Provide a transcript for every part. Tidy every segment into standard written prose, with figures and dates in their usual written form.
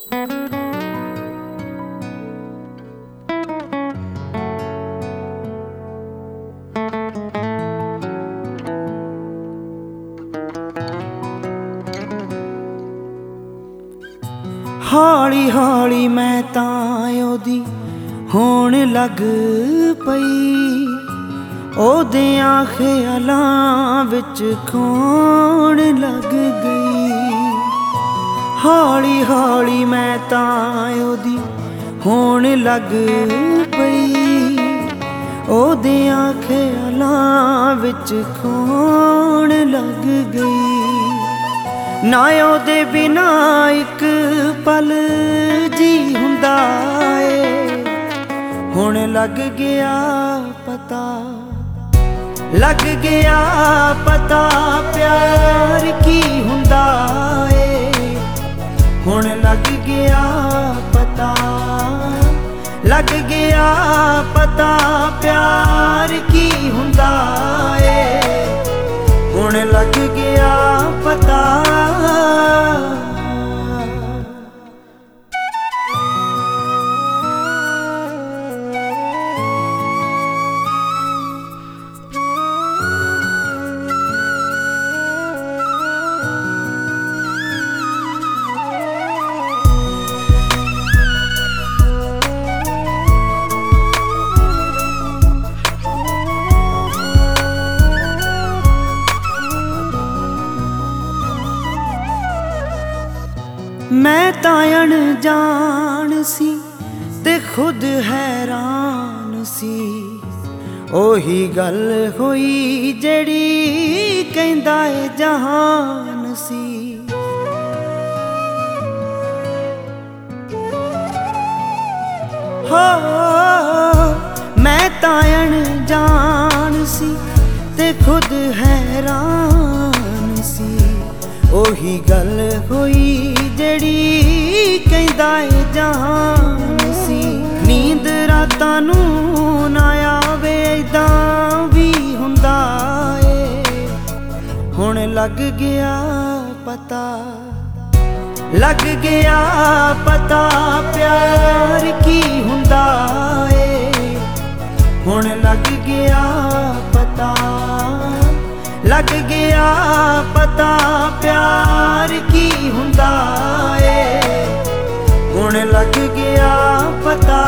ਹੌਲੀ ਹੌਲੀ ਮੈਂ ਤਾਂ ਉਹਦੀ ਹੋਣ ਲੱਗ ਪਈ, ਉਹਦਿਆਂ ਖਿਆਲਾਂ ਵਿੱਚ ਖੋਣ ਲੱਗ ਗਈ। ਹੌਲੀ ਹੌਲੀ ਮੈਂ ਤਾਂ ਉਹਦੀ ਹੋਣ ਲੱਗ ਪਈ, ਉਹਦਿਆਂ ਖਿਆਲਾਂ ਵਿੱਚ ਖੋਣ ਲੱਗ ਗਈ। ਨਾ ਉਹਦੇ ਬਿਨਾ ਇੱਕ ਪਲ ਜੀ ਹੁੰਦਾ ਏ, ਹੁਣ ਲੱਗ ਗਿਆ ਪਤਾ, ਲੱਗ ਗਿਆ ਪਤਾ ਪਿਆਰ ਕੀ ਹੁੰਦਾ ਏ। ਹੁਣ ਲੱਗ ਗਿਆ ਪਤਾ, ਲੱਗ ਗਿਆ ਪਤਾ ਪਿਆਰ ਕੀ ਹੁੰਦਾ ਏ। ਹੁਣ ਲੱਗ ਗਿਆ ਪਤਾ। ਮੈਂ ਤਾਂ ਅਣਜਾਣ ਸੀ ਤੇ ਖੁਦ ਹੈਰਾਨ ਸੀ, ਉਹੀ ਗੱਲ ਹੋਈ ਜਿਹੜੀ ਕਹਿੰਦਾ ਏ ਜਹਾਨ ਸੀ। ਹੋ ਮੈਂ ਤਾਂ ਅਣਜਾਣ ਸੀ ਤੇ ਖੁਦ ਹੈਰਾਨ ਸੀ, ਉਹੀ ਗੱਲ ਹੋਈ ਜਿਹੜੀ ਕਹਿੰਦਾ ਏ ਜਹਾਨ ਸੀ। ਨੀਂਦ ਰਾਤਾਂ ਨੂੰ ਨਾ ਆਵੇ ਏਦਾਂ ਵੀ ਹੁੰਦਾ ਏ, ਹੁਣ ਲੱਗ ਗਿਆ ਪਤਾ, ਲੱਗ ਗਿਆ ਪਤਾ ਪਿਆਰ ਕੀ ਹੁੰਦਾ ਏ। ਹੁਣ ਲੱਗ ਗਿਆ ਪਤਾ, ਲੱਗ ਗਿਆ ਪਤਾ ਪਿਆਰ ਕੀ ਹੁੰਦਾ ਏ। ਹੁਣ ਲੱਗ ਗਿਆ ਪਤਾ।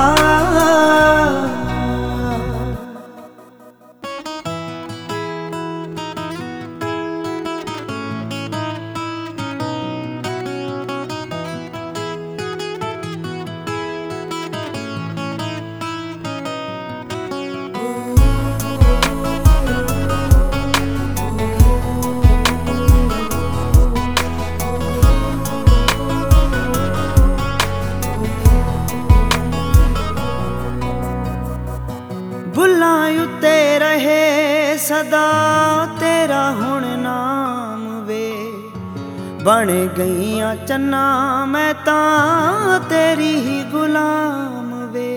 ਬੁੱਲਾਂ ਉੱਤੇ ਰਹੇ ਸਦਾ ਤੇਰਾ ਹੁਣ ਨਾਮ ਵੇ, ਬਣ ਗਈਆਂ ਚੰਨਾ ਮੈਂ ਤਾਂ ਤੇਰੀ ਹੀ ਗੁਲਾਮ ਵੇ।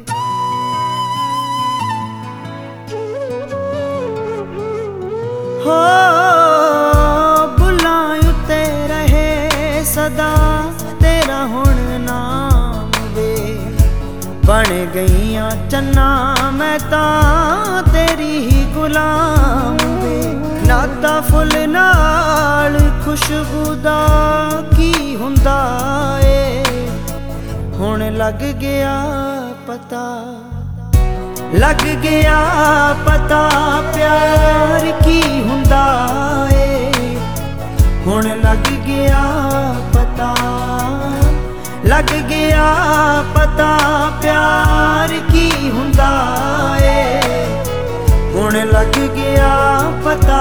ਹੋ ਬੁੱਲਾਂ ਉੱਤੇ ਰਹੇ ਸਦਾ ਤੇਰਾ ਹੁਣ ਨਾਮ ਵੇ, ਬਣ ਗਈਆਂ ਚੰਨਾ ਮੈਂ ਤਾਂ ਤੇਰੀ ਹੀ ਗੁਲਾਮ ਵੇ। ਨਾਤਾ ਫੁੱਲ ਨਾਲ ਖੁਸ਼ਬੂ ਦਾ ਕੀ ਹੁੰਦਾ ਏ, ਹੁਣ ਲੱਗ ਗਿਆ ਪਤਾ, ਲੱਗ ਗਿਆ ਪਤਾ ਪਿਆਰ ਕੀ ਹੁੰਦਾ ਏ। ਹੁਣ ਲੱਗ ਗਿਆ ਪਤਾ, ਲੱਗ ਗਿਆ ਪਤਾ ਪਿਆਰ ਕੀ ਹੁੰਦਾ ਏ। ਹੁਣ ਲੱਗ ਗਿਆ ਪਤਾ।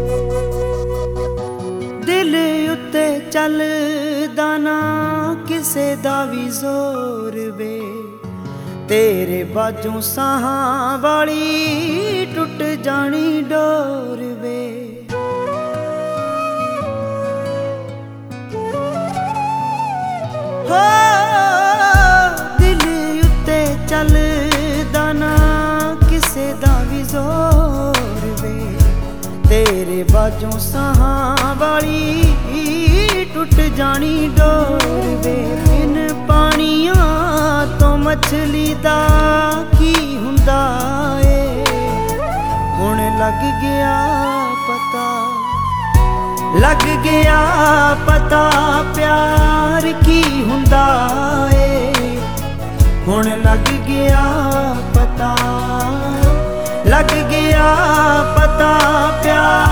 ਦਿਲ ਉੱਤੇ ਚੱਲਦਾ ਨਾ ਕਿਸੇ ਕਿਸੇ ਦਾ ਵੀ ਜ਼ੋਰ ਵੇ, ਤੇਰੇ ਬਾਝੋਂ ਸਾਹਾਂ ਵਾਲੀ ਟੁੱਟ ਜਾਣੀ ਡੋਰ ਵੇ। ਹੋ ਦਿਲ ਉੱਤੇ ਚੱਲਦਾ ਨਾ ਕਿਸੇ ਦਾ ਵੀ ਜ਼ੋਰ ਵੇ, ਤੇਰੇ ਬਾਝੋਂ ਸਾਹਾਂ ਵਾਲੀ ਟੁੱਟ ਜਾਣੀ ਡੋਰ ਵੇ। ਬਿਨ ਪਾਣੀਆਂ ਤੋਂ ਮਛਲੀ ਦਾ ਕੀ ਹੁੰਦਾ ਏ, ਹੁਣ ਲੱਗ ਗਿਆ ਪਤਾ, ਲੱਗ ਗਿਆ ਪਤਾ ਪਿਆਰ ਕੀ ਹੁੰਦਾ ਏ, ਹੁਣ ਲੱਗ ਗਿਆ ਪਤਾ, ਲੱਗ ਗਿਆ ਪਤਾ ਪਿਆਰ